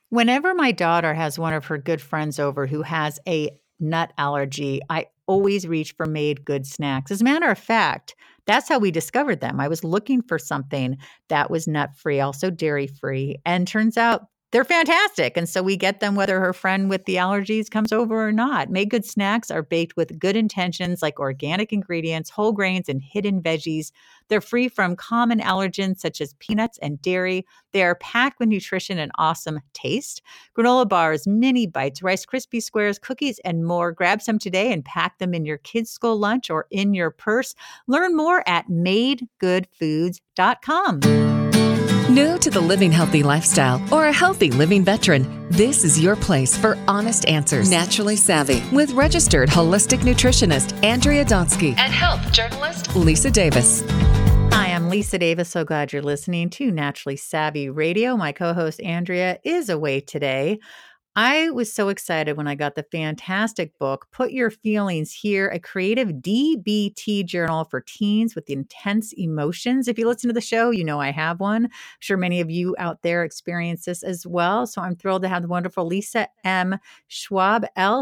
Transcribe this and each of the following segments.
Whenever my daughter has one of her good friends over who has a nut allergy, I always reach for made good snacks. As a matter of fact, that's how we discovered them. I was looking for something that was nut free, also dairy free, and turns out they're fantastic. And so we get them whether her friend with the allergies comes over or not. Made good snacks are baked with good intentions like organic ingredients, whole grains, and hidden veggies. They're free from common allergens such as peanuts and dairy. They are packed with nutrition and awesome taste. Granola bars, mini bites, Rice Krispie squares, cookies, and more. Grab some today and pack them in your kids' school lunch or in your purse. Learn more at madegoodfoods.com. New to the living healthy lifestyle or a healthy living veteran, this is your place for honest answers. Naturally Savvy with registered holistic nutritionist Andrea Donsky and health journalist Lisa Davis. Hi, I'm Lisa Davis. So glad you're listening to Naturally Savvy Radio. My co-host Andrea is away today. I was so excited when I got the fantastic book, Put Your Feelings Here, a creative DBT journal for teens with intense emotions. If you listen to the show, you know I have one. I'm sure many of you out there experience this as well. So I'm thrilled to have the wonderful Lisa M. Schwab,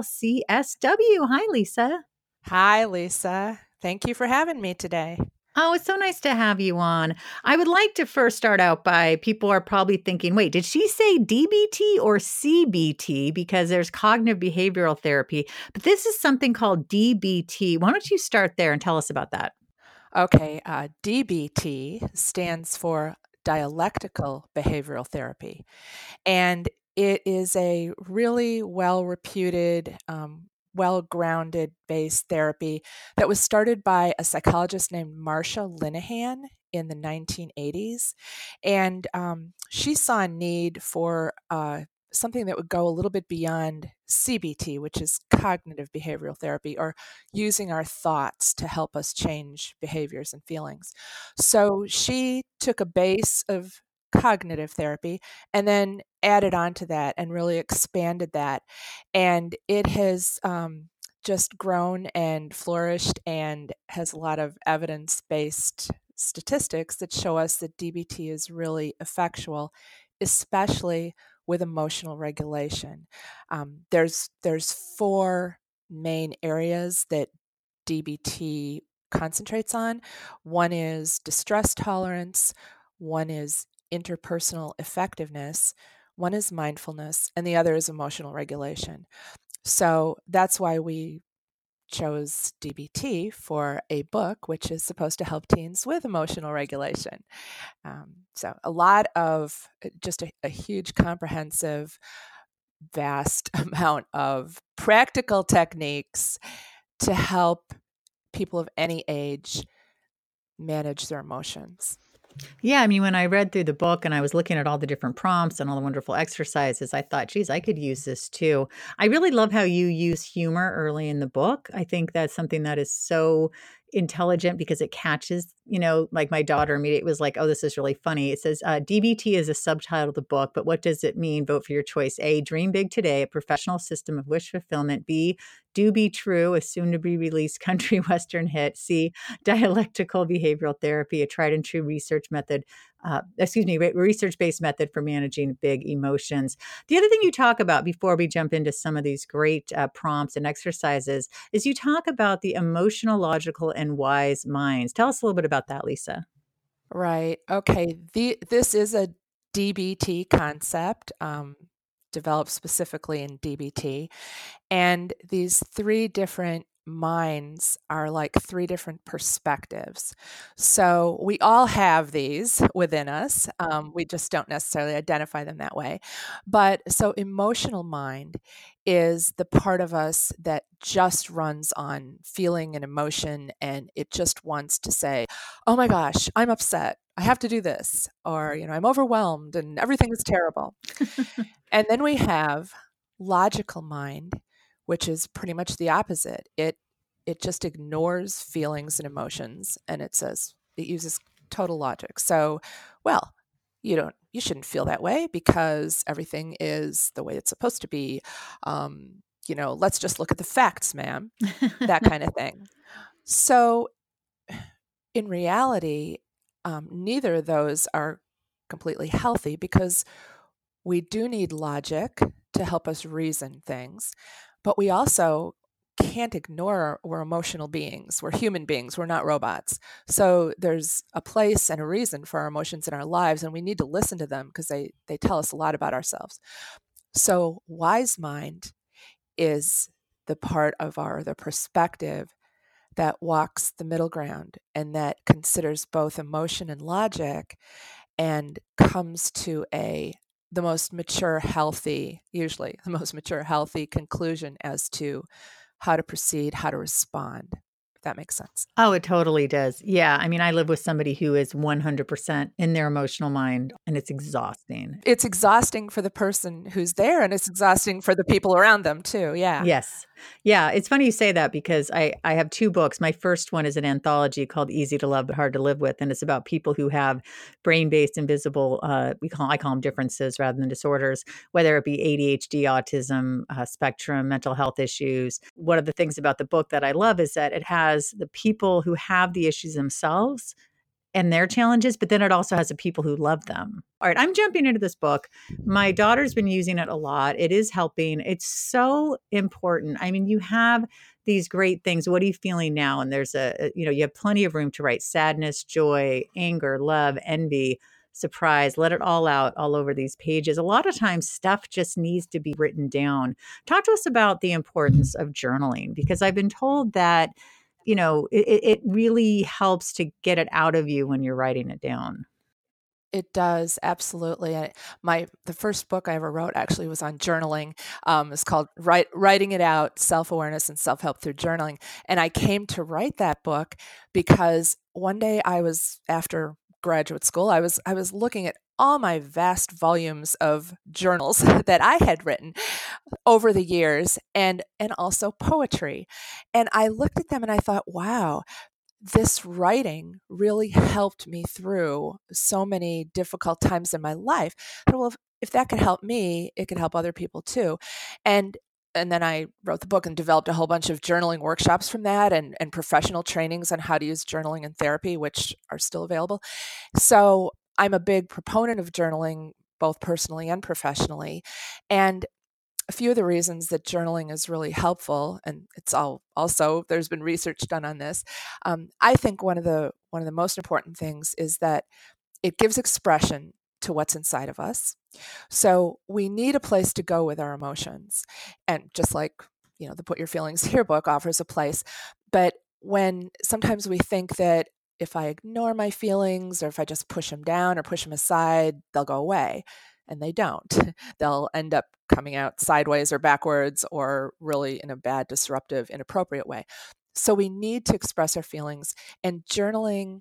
LCSW. Hi, Lisa. Hi, Lisa. Thank you for having me today. Oh, it's so nice to have you on. I would like to first start out by people are probably thinking, wait, did she say DBT or CBT? Because there's cognitive behavioral therapy, but this is something called DBT. Why don't you start there and tell us about that? Okay, DBT stands for dialectical behavioral therapy, and it is a really well-reputed, well-grounded based therapy that was started by a psychologist named Marsha Linehan in the 1980s. And she saw a need for something that would go a little bit beyond CBT, which is cognitive behavioral therapy, or using our thoughts to help us change behaviors and feelings. So she took a base of cognitive therapy and then added on to that and really expanded that. And it has just grown and flourished and has a lot of evidence-based statistics that show us that DBT is really effectual, especially with emotional regulation. There's four main areas that DBT concentrates on. One is distress tolerance, one is interpersonal effectiveness, one is mindfulness, and the other is emotional regulation. So that's why we chose DBT for a book, which is supposed to help teens with emotional regulation. So a lot of just a huge, comprehensive, vast amount of practical techniques to help people of any age manage their emotions. Yeah, I mean, when I read through the book and I was looking at all the different prompts and all the wonderful exercises, I thought, geez, I could use this too. I really love how you use humor early in the book. I think that's something that is so intelligent because it catches, like my daughter immediately was like, oh, this is really funny. It says, DBT is a subtitle of the book, but what does it mean? Vote for your choice. A, dream big today, a professional system of wish fulfillment. B, do be true, a soon to be released country western hit. C, dialectical behavioral therapy, a tried and true research-based method for managing big emotions. The other thing you talk about before we jump into some of these great prompts and exercises is you talk about the emotional, logical, and wise minds. Tell us a little bit about that, Lisa. Right. Okay. This is a DBT concept developed specifically in DBT. And these three different minds are like three different perspectives. So we all have these within us. We just don't necessarily identify them that way. But so emotional mind is the part of us that just runs on feeling and emotion, and it just wants to say, oh my gosh, I'm upset. I have to do this. Or, I'm overwhelmed and everything is terrible. And then we have logical mind, which is pretty much the opposite. It just ignores feelings and emotions, and it uses total logic. So, well, you shouldn't feel that way because everything is the way it's supposed to be. Let's just look at the facts, ma'am. That kind of thing. So, in reality, neither of those are completely healthy because we do need logic to help us reason things, but we also can't ignore we're emotional beings. We're human beings. We're not robots. So there's a place and a reason for our emotions in our lives, and we need to listen to them because they tell us a lot about ourselves. So wise mind is the part of the perspective that walks the middle ground and that considers both emotion and logic and comes to the most mature, healthy, usually the most mature, healthy conclusion as to how to proceed, how to respond, if that makes sense. Oh, it totally does. Yeah. I mean, I live with somebody who is 100% in their emotional mind, and it's exhausting. It's exhausting for the person who's there, and it's exhausting for the people around them too. Yeah. Yes. Yeah. It's funny you say that because I have two books. My first one is an anthology called Easy to Love but Hard to Live With. And it's about people who have brain-based invisible, I call them differences rather than disorders, whether it be ADHD, autism, spectrum, mental health issues. One of the things about the book that I love is that it has the people who have the issues themselves and their challenges, but then it also has the people who love them. All right, I'm jumping into this book. My daughter's been using it a lot. It is helping. It's so important. I mean, you have these great things. What are you feeling now? And there's you have plenty of room to write sadness, joy, anger, love, envy, surprise. Let it all out all over these pages. A lot of times stuff just needs to be written down. Talk to us about the importance of journaling, because I've been told that it really helps to get it out of you when you're writing it down. It does, absolutely. The first book I ever wrote actually was on journaling. It's called Writing It Out: Self-Awareness and Self-Help Through Journaling. And I came to write that book because one day after graduate school, I was looking at all my vast volumes of journals that I had written over the years, and also poetry. And I looked at them and I thought, wow, this writing really helped me through so many difficult times in my life. Well, if that could help me, it could help other people too. And then I wrote the book and developed a whole bunch of journaling workshops from that, and professional trainings on how to use journaling in therapy, which are still available. So I'm a big proponent of journaling, both personally and professionally. And a few of the reasons that journaling is really helpful, and it's also there's been research done on this. I think one of the most important things is that it gives expression to what's inside of us. So we need a place to go with our emotions, and just like the Put Your Feelings Here book offers a place. But when sometimes we think that if I ignore my feelings, or if I just push them down or push them aside, they'll go away. And they don't. They'll end up coming out sideways or backwards, or really in a bad, disruptive, inappropriate way. So we need to express our feelings, and journaling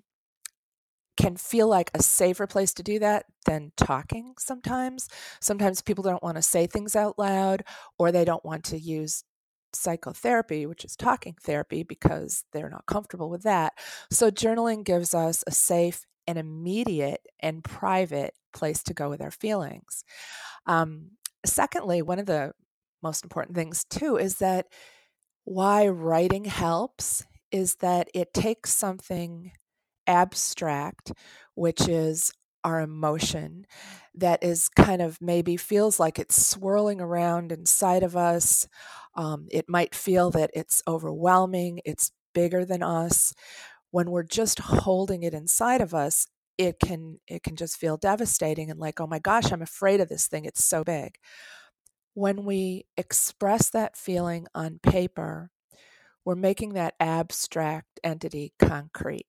can feel like a safer place to do that than talking sometimes. Sometimes people don't want to say things out loud, or they don't want to use psychotherapy, which is talking therapy, because they're not comfortable with that. So journaling gives us a safe and immediate and private place to go with our feelings. Secondly, one of the most important things too is that why writing helps is that it takes something abstract, which is our emotion, that is kind of maybe feels like it's swirling around inside of us. It might feel that it's overwhelming, it's bigger than us. When we're just holding it inside of us, it can just feel devastating and like, oh my gosh, I'm afraid of this thing. It's so big. When we express that feeling on paper, we're making that abstract entity concrete.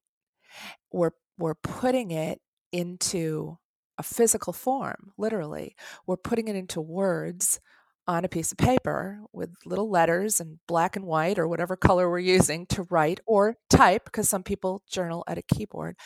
We're putting it into a physical form, literally. We're putting it into words on a piece of paper with little letters and black and white or whatever color we're using to write or type, because some people journal at a keyboard.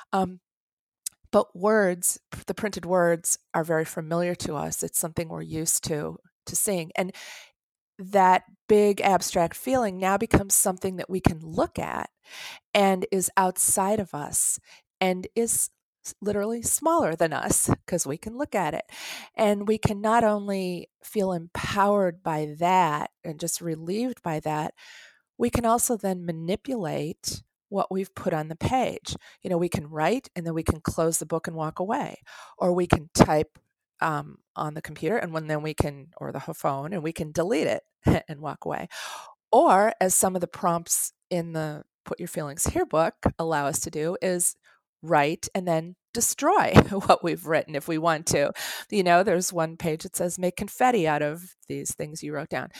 But words, the printed words, are very familiar to us. It's something we're used to seeing. And that big abstract feeling now becomes something that we can look at and is outside of us and is literally smaller than us, because we can look at it. And we can not only feel empowered by that and just relieved by that, we can also then manipulate what we've put on the page. We can write and then we can close the book and walk away, or we can type on the computer, and then we can, or the phone, and we can delete it and walk away. Or, as some of the prompts in the Put Your Feelings Here book allow us to do, is write and then destroy what we've written if we want to. There's one page that says make confetti out of these things you wrote down.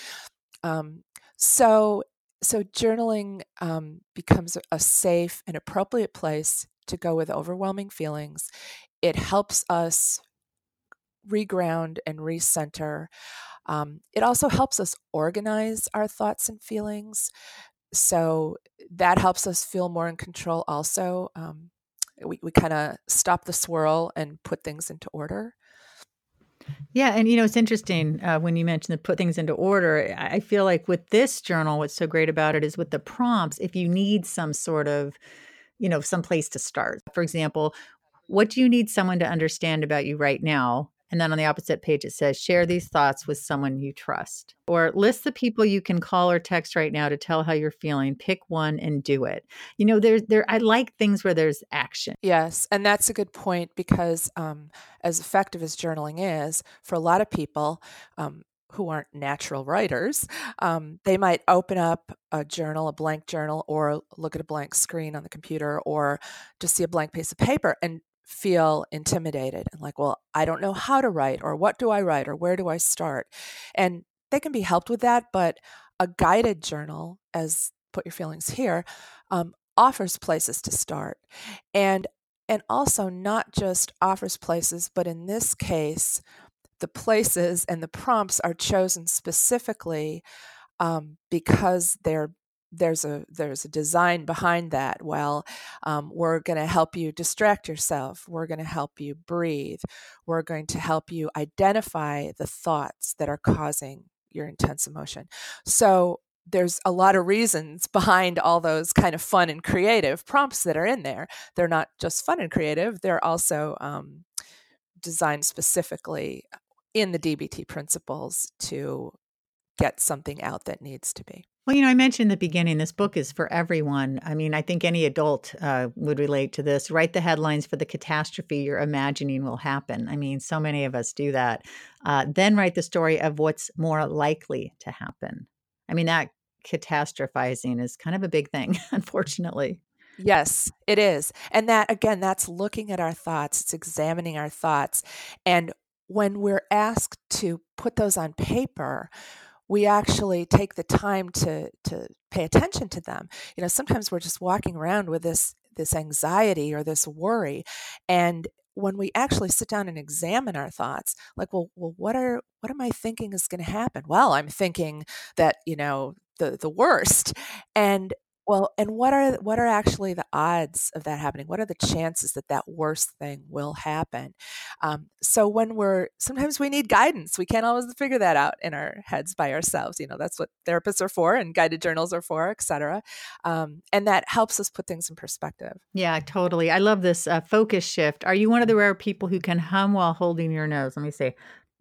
So journaling becomes a safe and appropriate place to go with overwhelming feelings. It helps us reground and recenter. It also helps us organize our thoughts and feelings. So that helps us feel more in control also. We kind of stop the swirl and put things into order. Yeah. And, it's interesting when you mentioned to put things into order. I feel like with this journal, what's so great about it is with the prompts, if you need some sort of, some place to start. For example, what do you need someone to understand about you right now? And then on the opposite page, it says, share these thoughts with someone you trust. Or list the people you can call or text right now to tell how you're feeling. Pick one and do it. I like things where there's action. Yes. And that's a good point, because as effective as journaling is, for a lot of people who aren't natural writers, they might open up a journal, a blank journal, or look at a blank screen on the computer, or just see a blank piece of paper and feel intimidated and like, well, I don't know how to write, or what do I write, or where do I start? And they can be helped with that, but a guided journal, as Put Your Feelings Here, offers places to start, and also not just offers places, but in this case, the places and the prompts are chosen specifically because there's a design behind that. Well, we're going to help you distract yourself. We're going to help you breathe. We're going to help you identify the thoughts that are causing your intense emotion. So there's a lot of reasons behind all those kind of fun and creative prompts that are in there. They're not just fun and creative. They're also designed specifically in the DBT principles to get something out that needs to be. Well, I mentioned in the beginning, this book is for everyone. I mean, I think any adult would relate to this. Write the headlines for the catastrophe you're imagining will happen. I mean, so many of us do that. Then write the story of what's more likely to happen. I mean, that catastrophizing is kind of a big thing, unfortunately. Yes, it is. And that, again, that's looking at our thoughts. It's examining our thoughts. And when we're asked to put those on paper, we actually take the time to pay attention to them. Sometimes we're just walking around with this anxiety or this worry. And when we actually sit down and examine our thoughts, like, well, what am I thinking is going to happen? Well, I'm thinking that, the worst. And what are actually the odds of that happening? What are the chances that worst thing will happen? So sometimes we need guidance. We can't always figure that out in our heads by ourselves. That's what therapists are for, and guided journals are for, et cetera. And that helps us put things in perspective. Yeah, totally. I love this focus shift. Are you one of the rare people who can hum while holding your nose? Let me see.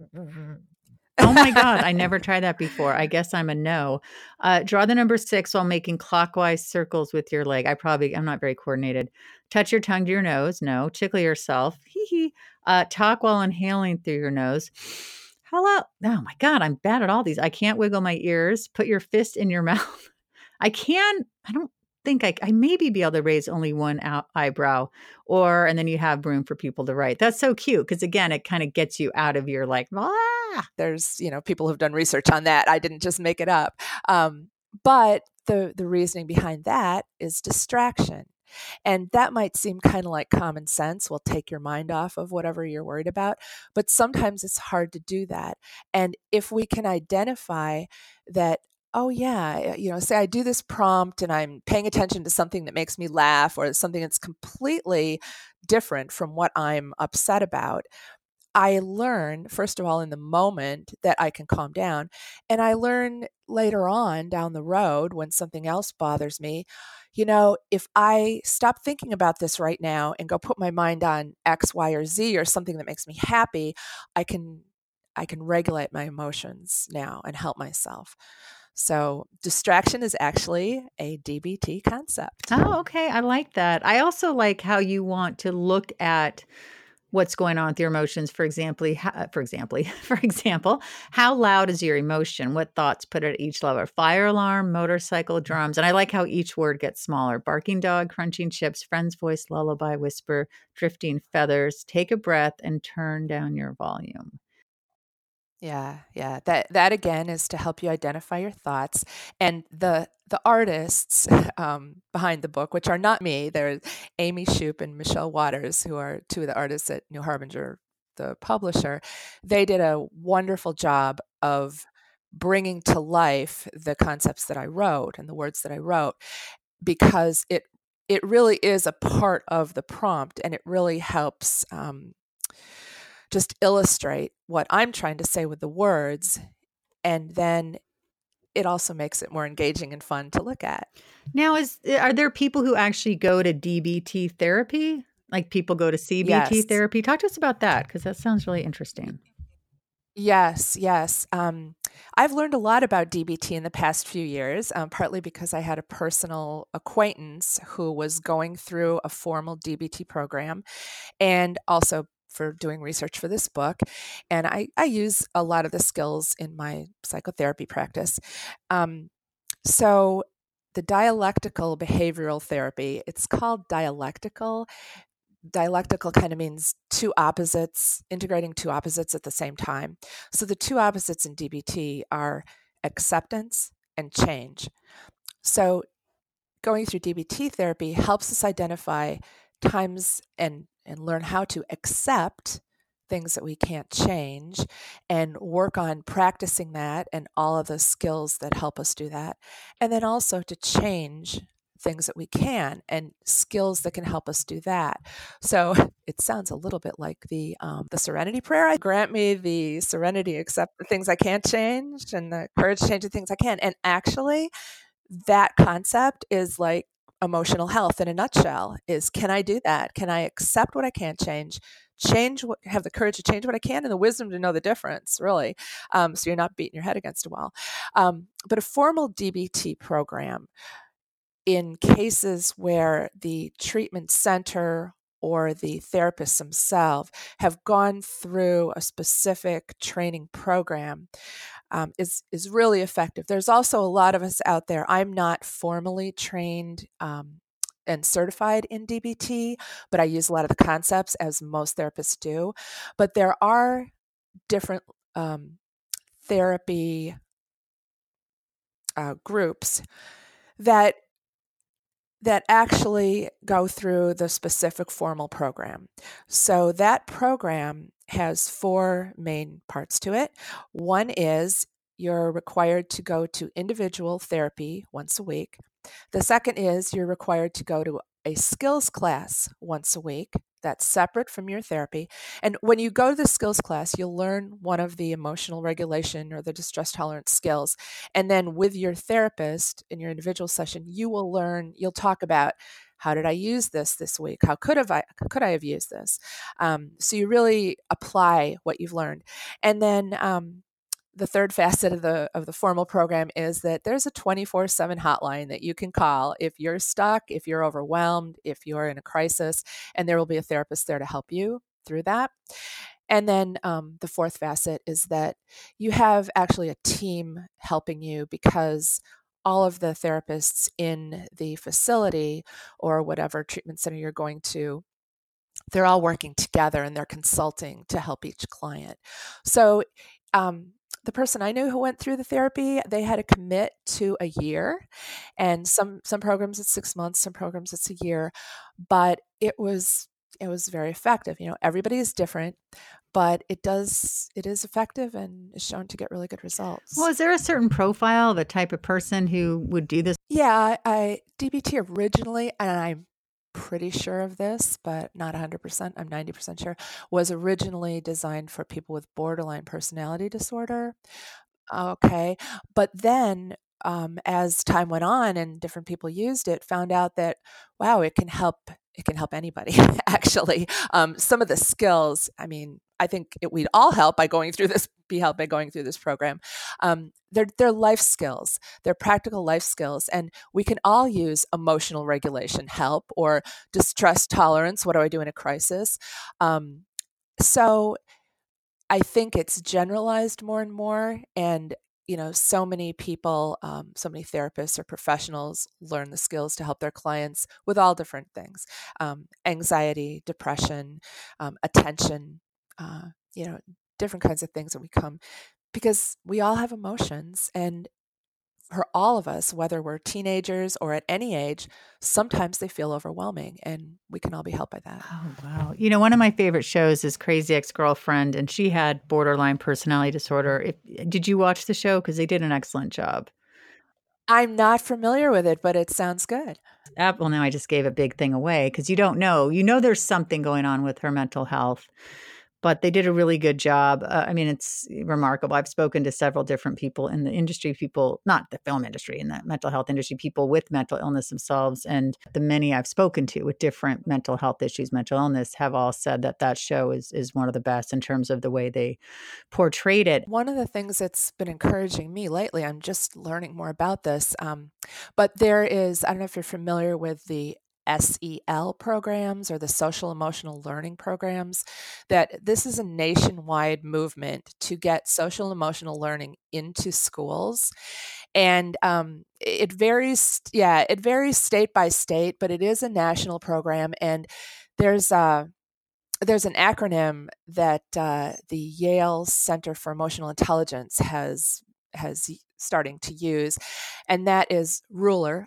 Oh my God, I never tried that before. I guess I'm a no. Draw the number 6 while making clockwise circles with your leg. I'm not very coordinated. Touch your tongue to your nose. No. Tickle yourself. Hee hee. Talk while inhaling through your nose. Hello. Oh my God, I'm bad at all these. I can't wiggle my ears. Put your fist in your mouth. I don't think I maybe be able to raise only one eyebrow, and then you have room for people to write. That's so cute because, again, it kind of gets you out of your like, There's, people who've done research on that. I didn't just make it up. But the reasoning behind that is distraction. And that might seem kind of like common sense. Will take your mind off of whatever you're worried about. But sometimes it's hard to do that. And if we can identify that, oh yeah, say I do this prompt and I'm paying attention to something that makes me laugh, or something that's completely different from what I'm upset about, I learn, first of all, in the moment that I can calm down. And I learn later on down the road when something else bothers me, if I stop thinking about this right now and go put my mind on X, Y, or Z, or something that makes me happy, I can regulate my emotions now and help myself. So distraction is actually a DBT concept. Oh, okay. I like that. I also like how you want to look at what's going on with your emotions. For example, how loud is your emotion? What thoughts put it at each level? Fire alarm, motorcycle, drums. And I like how each word gets smaller. Barking dog, crunching chips, friend's voice, lullaby, whisper, drifting feathers. Take a breath and turn down your volume. Yeah. That again is to help you identify your thoughts. And the artists behind the book, which are not me, they're Amy Shoup and Michelle Waters, who are two of the artists at New Harbinger, the publisher. They did a wonderful job of bringing to life the concepts that I wrote and the words that I wrote, because it really is a part of the prompt, and it really helps just illustrate what I'm trying to say with the words, and then it also makes it more engaging and fun to look at. Now, are there people who actually go to DBT therapy? Like people go to CBT Yes. therapy? Talk to us about that, because that sounds really interesting. Yes. I've learned a lot about DBT in the past few years, partly because I had a personal acquaintance who was going through a formal DBT program, and also for doing research for this book. And I use a lot of the skills in my psychotherapy practice. So the dialectical behavioral therapy, it's called dialectical. Dialectical kind of means two opposites, integrating two opposites at the same time. So the two opposites in DBT are acceptance and change. So going through DBT therapy helps us identify times and learn how to accept things that we can't change, and work on practicing that and all of the skills that help us do that. And then also to change things that we can, and skills that can help us do that. So it sounds a little bit like the Serenity Prayer. Grant me the serenity, accept the things I can't change, and the courage to change the things I can. And actually, that concept is like emotional health in a nutshell. Is, can I do that? Can I accept what I can't change? Have the courage to change what I can, and the wisdom to know the difference, really. So you're not beating your head against a wall. But a formal DBT program, in cases where the treatment center or the therapists themselves have gone through a specific training program, is really effective. There's also a lot of us out there. I'm not formally trained and certified in DBT, but I use a lot of the concepts, as most therapists do. But there are different therapy groups that actually go through the specific formal program. So that program has four main parts to it. One is you're required to go to individual therapy once a week. The second is you're required to go to a skills class once a week. That's separate from your therapy. And when you go to the skills class, you'll learn one of the emotional regulation or the distress tolerance skills. And then with your therapist in your individual session, you'll talk about, how did I use this week? How could I have used this? So you really apply what you've learned. And then the third facet of the formal program is that there's a 24/7 hotline that you can call if you're stuck, if you're overwhelmed, if you're in a crisis, and there will be a therapist there to help you through that. And then the fourth facet is that you have actually a team helping you, because all of the therapists in the facility or whatever treatment center you're going to, they're all working together and they're consulting to help each client. So the person I knew who went through the therapy, they had to commit to a year, and some programs it's 6 months, some programs it's a year, but it was very effective. Everybody is different, but it is effective and is shown to get really good results. Well, is there a certain profile of a type of person who would do this? Yeah, DBT originally, and I'm pretty sure of this, but not 100%, I'm 90% sure, was originally designed for people with borderline personality disorder. Okay. But then as time went on and different people used it, found out that, wow, it can help anybody, actually. Some of the skills, I think we'd all be helped by going through this program. They're life skills. They're practical life skills. And we can all use emotional regulation help, or distress tolerance. What do I do in a crisis? So I think it's generalized more and more, and so many people, so many therapists or professionals learn the skills to help their clients with all different things: anxiety, depression, attention, uh, you know, different kinds of things that we come because we all have emotions, and for all of us, whether we're teenagers or at any age, sometimes they feel overwhelming, and we can all be helped by that. Oh, wow. One of my favorite shows is Crazy Ex-Girlfriend, and she had borderline personality disorder. Did you watch the show? Because they did an excellent job. I'm not familiar with it, but it sounds good. Well, now I just gave a big thing away because you don't know. There's something going on with her mental health, but they did a really good job. I mean, it's remarkable. I've spoken to several different people in the industry, people, not the film industry, in the mental health industry, people with mental illness themselves. And the many I've spoken to with different mental health issues, mental illness, have all said that that show is one of the best in terms of the way they portrayed it. One of the things that's been encouraging me lately, I'm just learning more about this, but there is, I don't know if you're familiar with the SEL programs or the social emotional learning programs, that this is a nationwide movement to get social emotional learning into schools. And it varies, yeah, it varies state by state, but it is a national program. And there's there's an acronym that the Yale Center for Emotional Intelligence has starting to use, and that is RULER,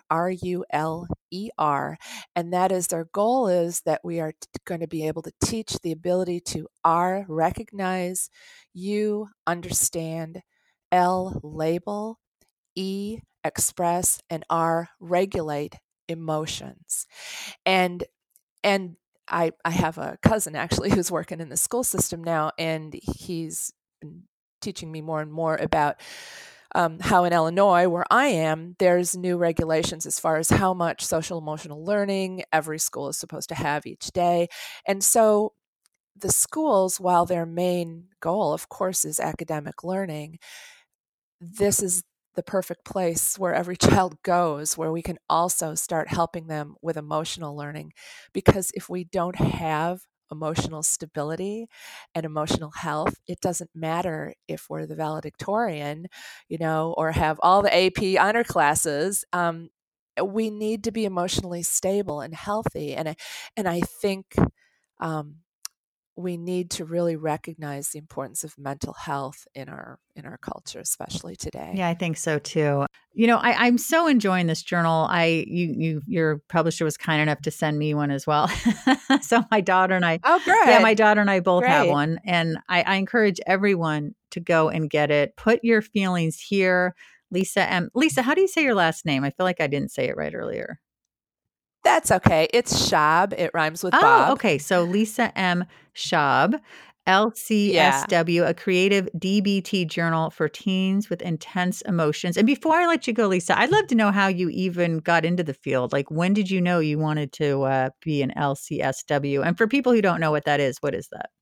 RULER, and that is their goal is that we are going to be able to teach the ability to R, recognize, U, understand, L, label, E, express, and R, regulate emotions. And and I have a cousin actually who's working in the school system now, and he's been teaching me more and more about how in Illinois, where I am, there's new regulations as far as how much social emotional learning every school is supposed to have each day. And so the schools, while their main goal, of course, is academic learning, this is the perfect place where every child goes, where we can also start helping them with emotional learning. Because if we don't have emotional stability and emotional health, it doesn't matter if we're the valedictorian, or have all the AP honor classes. We need to be emotionally stable and healthy. And I think um, we need to really recognize the importance of mental health in our culture, especially today. Yeah, I think so too. I'm so enjoying this journal. Your publisher was kind enough to send me one as well. So my daughter and I, Oh, yeah, good. my daughter and I both have Great. one, and I encourage everyone to go and get it. Put your feelings here, Lisa. Lisa, how do you say your last name? I feel like I didn't say it right earlier. That's okay. It's Shab. It rhymes with Oh, Bob. okay. So Lisa M. Schaub, Yeah. LCSW, a creative DBT journal for teens with intense emotions. And before I let you go, Lisa, I'd love to know how you even got into the field. Like, when did you know you wanted to be an LCSW? And for people who don't know what that is, what is that?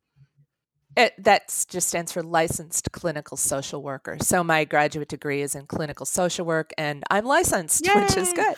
That just stands for licensed clinical social worker. So my graduate degree is in clinical social work, and I'm licensed, which is Yay! good.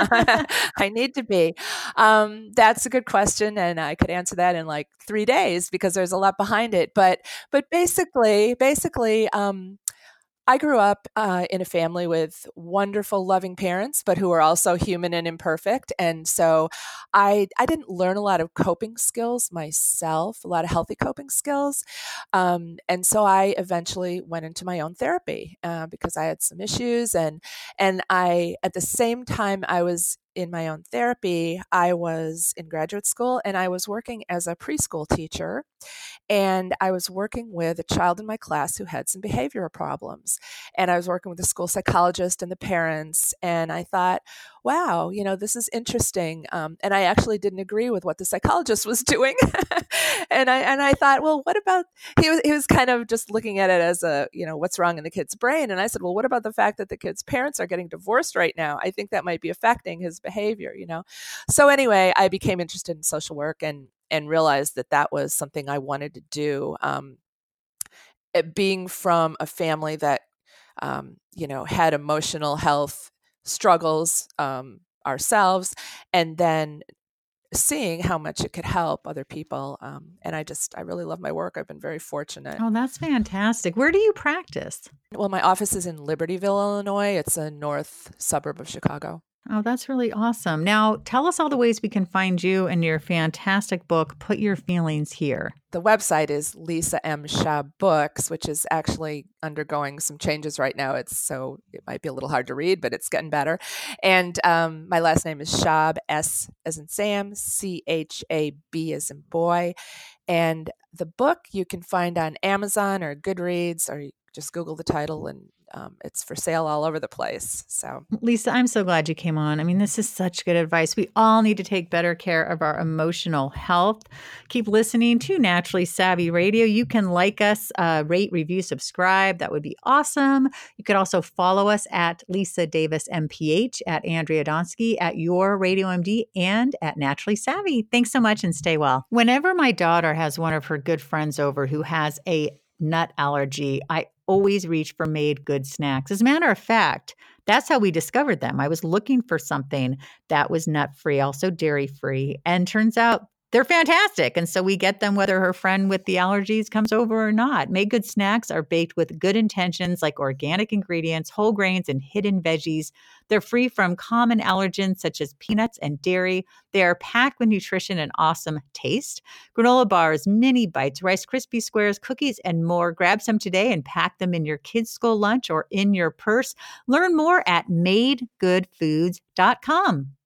I need to be. That's a good question, and I could answer that in like 3 days because there's a lot behind it. But basically, I grew up in a family with wonderful, loving parents, but who are also human and imperfect. And so I didn't learn a lot of coping skills myself, a lot of healthy coping skills. And so I eventually went into my own therapy because I had some issues. And I, at the same time I was in my own therapy, I was in graduate school and I was working as a preschool teacher. And I was working with a child in my class who had some behavioral problems. And I was working with the school psychologist and the parents. And I thought, wow, this is interesting. And I actually didn't agree with what the psychologist was doing. and I thought, well, what about, he was kind of just looking at it as what's wrong in the kid's brain. And I said, well, what about the fact that the kid's parents are getting divorced right now? I think that might be affecting his behavior. So anyway, I became interested in social work and realized that that was something I wanted to do. Being from a family that, had emotional health struggles ourselves, and then seeing how much it could help other people. And I really love my work. I've been very fortunate. Oh, that's fantastic. Where do you practice? Well, my office is in Libertyville, Illinois. It's a north suburb of Chicago. Oh, that's really awesome. Now, tell us all the ways we can find you and your fantastic book, Put Your Feelings Here. The website is Lisa M. Schaub Books, which is actually undergoing some changes right now. So it might be a little hard to read, but it's getting better. And my last name is Schaub, S as in Sam, C-H-A-B as in boy. And the book you can find on Amazon or Goodreads, or you just Google the title, and it's for sale all over the place. So, Lisa, I'm so glad you came on. I mean, this is such good advice. We all need to take better care of our emotional health. Keep listening to Naturally Savvy Radio. You can like us, rate, review, subscribe. That would be awesome. You could also follow us at Lisa Davis MPH, at Andrea Donsky, at Your Radio MD, and at Naturally Savvy. Thanks so much and stay well. Whenever my daughter has one of her good friends over who has a nut allergy, I always reach for Made Good snacks. As a matter of fact, that's how we discovered them. I was looking for something that was nut-free, also dairy-free, and turns out they're fantastic. And so we get them whether her friend with the allergies comes over or not. Made Good snacks are baked with good intentions like organic ingredients, whole grains, and hidden veggies. They're free from common allergens such as peanuts and dairy. They are packed with nutrition and awesome taste. Granola bars, mini bites, Rice Krispie squares, cookies, and more. Grab some today and pack them in your kids' school lunch or in your purse. Learn more at madegoodfoods.com.